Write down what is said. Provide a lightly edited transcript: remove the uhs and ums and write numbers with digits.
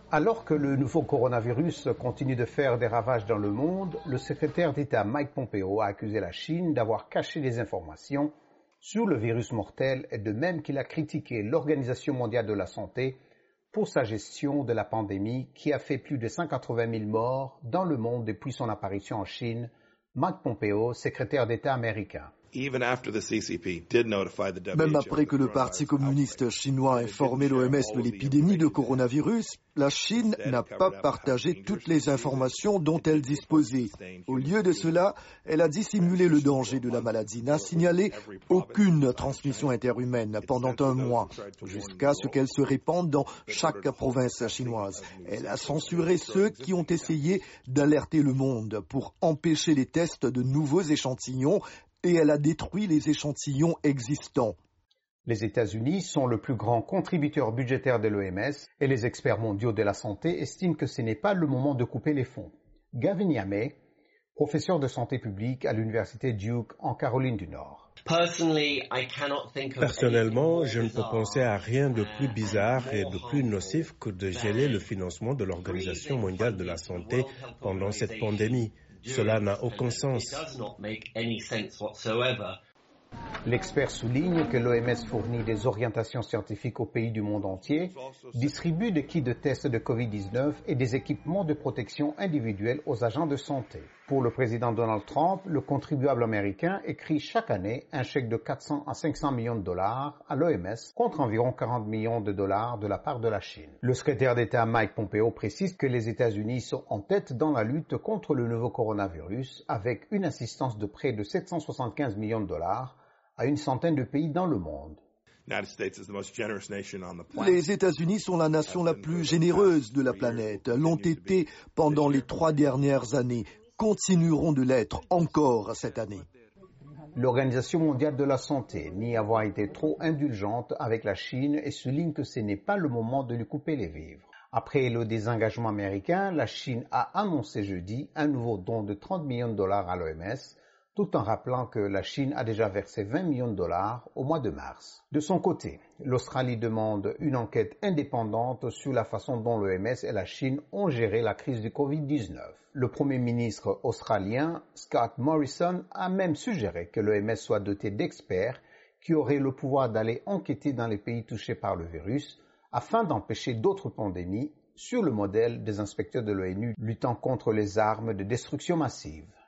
Alors que le nouveau coronavirus continue de faire des ravages dans le monde, le secrétaire d'État Mike Pompeo a accusé la Chine d'avoir caché des informations sur le virus mortel et de même qu'il a critiqué l'Organisation mondiale de la santé pour sa gestion de la pandémie qui a fait plus de 180 000 morts dans le monde depuis son apparition en Chine. Mike Pompeo, secrétaire d'État américain. Même après que le Parti communiste chinois a informé l'OMS de l'épidémie de coronavirus, la Chine n'a pas partagé toutes les informations dont elle disposait. Au lieu de cela, elle a dissimulé le danger de la maladie, n'a signalé aucune transmission interhumaine pendant un mois, jusqu'à ce qu'elle se répande dans chaque province chinoise. Elle a censuré ceux qui ont essayé d'alerter le monde pour empêcher les tests de nouveaux échantillons et elle a détruit les échantillons existants. Les États-Unis sont le plus grand contributeur budgétaire de l'OMS et les experts mondiaux de la santé estiment que ce n'est pas le moment de couper les fonds. Gavin Yamey, professeur de santé publique à l'université Duke en Caroline du Nord. Personnellement, je ne peux penser à rien de plus bizarre et de plus nocif que de geler le financement de l'Organisation mondiale de la santé pendant cette pandémie. Cela n'a aucun sens. L'expert souligne que l'OMS fournit des orientations scientifiques aux pays du monde entier, distribue des kits de tests de COVID-19 et des équipements de protection individuelle aux agents de santé. Pour le président Donald Trump, le contribuable américain écrit chaque année un chèque de 400 à 500 millions de dollars à l'OMS contre environ 40 millions de dollars de la part de la Chine. Le secrétaire d'État Mike Pompeo précise que les États-Unis sont en tête dans la lutte contre le nouveau coronavirus avec une assistance de près de 775 millions de dollars à une centaine de pays dans le monde. Les États-Unis sont la nation la plus généreuse de la planète, l'ont été pendant les 3 dernières années, continueront de l'être encore cette année. L'Organisation mondiale de la santé nie avoir été trop indulgente avec la Chine et souligne que ce n'est pas le moment de lui couper les vivres. Après le désengagement américain, la Chine a annoncé jeudi un nouveau don de 30 millions de dollars à l'OMS, tout en rappelant que la Chine a déjà versé 20 millions de dollars au mois de mars. De son côté, l'Australie demande une enquête indépendante sur la façon dont l'OMS et la Chine ont géré la crise du Covid-19. Le Premier ministre australien, Scott Morrison, a même suggéré que l'OMS soit doté d'experts qui auraient le pouvoir d'aller enquêter dans les pays touchés par le virus afin d'empêcher d'autres pandémies sur le modèle des inspecteurs de l'ONU luttant contre les armes de destruction massive.